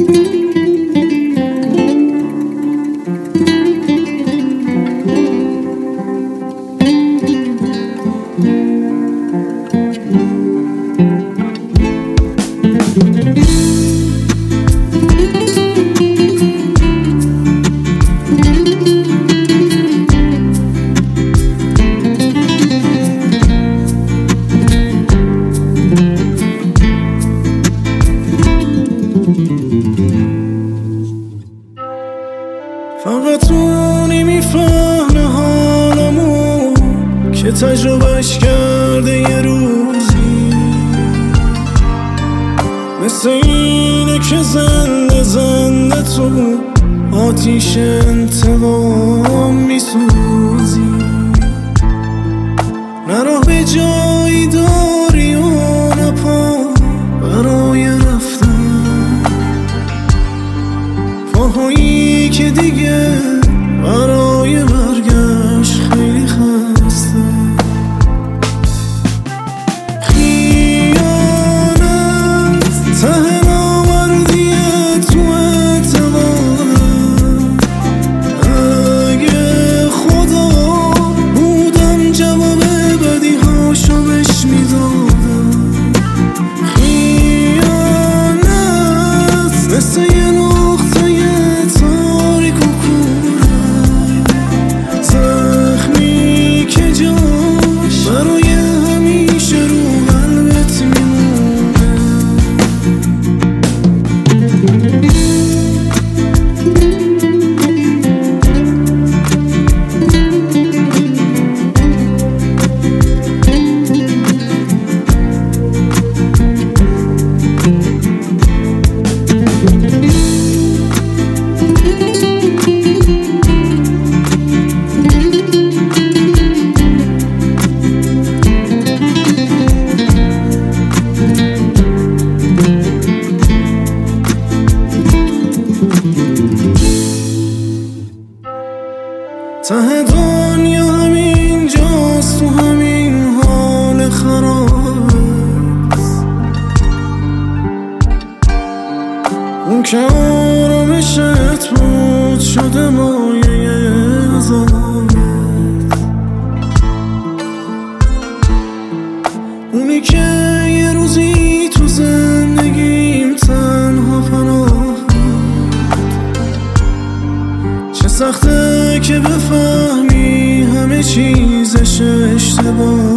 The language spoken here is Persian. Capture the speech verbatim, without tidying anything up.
فقط اونی میفهمه حالمو که تجربهش کرده یه روزی، مثل اینه که زنده زنده تو آتیش انتقام میسوزی. نه راه به جایی داری و نه پا برای رفتن، پاهایی که دیگه برای برگشت خیلی خسته. خیانت ته نامردیه تو اعتبارم، اگه خدا بودم جواب بدی هاشو بهش میدادم. خیانت مثل یه نقطه تاریک و کوره، زخمی که جاش برای همیشه رو قلبت میمونه. ته دنیا همین جاست، تو همین حال خرابست، اون که آرامشت بود شده مایه عذابت، اونی که یه روزی تو زندگیم تنها پناه بود. چه سخته که بفهمی همه چیزش اشتباه.